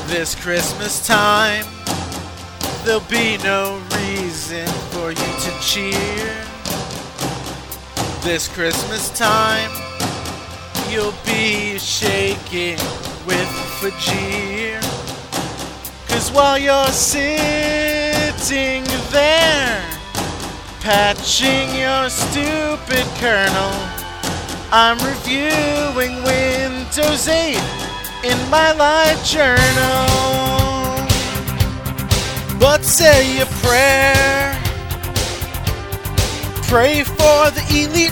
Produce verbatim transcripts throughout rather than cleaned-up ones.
This Christmas time, there'll be no reason for you to cheer. This Christmas time, you'll be shaking with Fajir. 'Cause while you're sitting there, patching your stupid kernel, I'm reviewing Windows eight in my live journal. But say a prayer, pray for the elite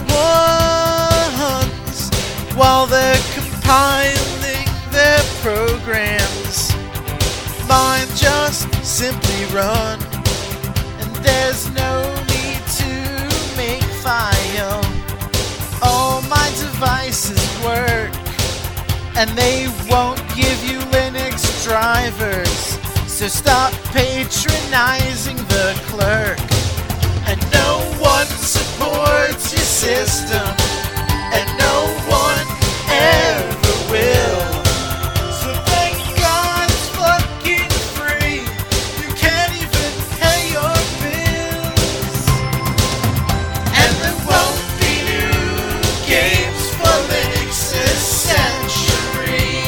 ones while they're compiling their programs. Mine just simply run, and there's no need to make file. All my devices work, and they won't give you Linux drivers, so stop patronizing the clerk. And no one supports your system, and no one ever will. So thank God it's fucking free. You can't even pay your bills. And there won't be new games for Linux's century.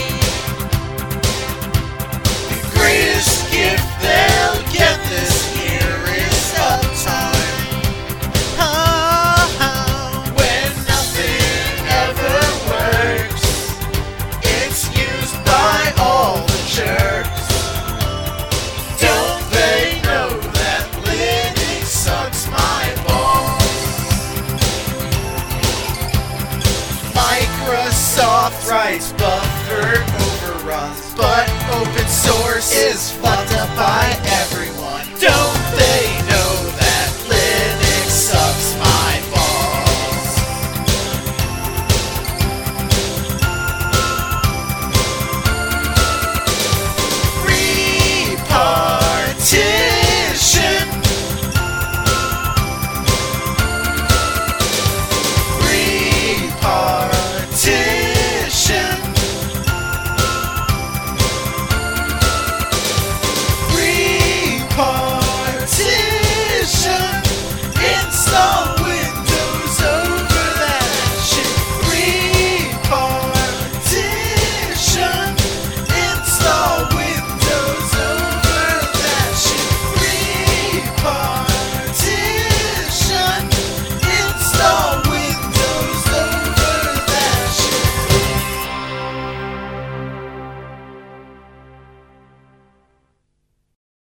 The greatest gift they'll get this year is uptime. Oh, when nothing ever works, it's used by all the jerks. Don't they know that Linux sucks my balls? Microsoft writes buffer overruns, but open source is fucked up by everyone.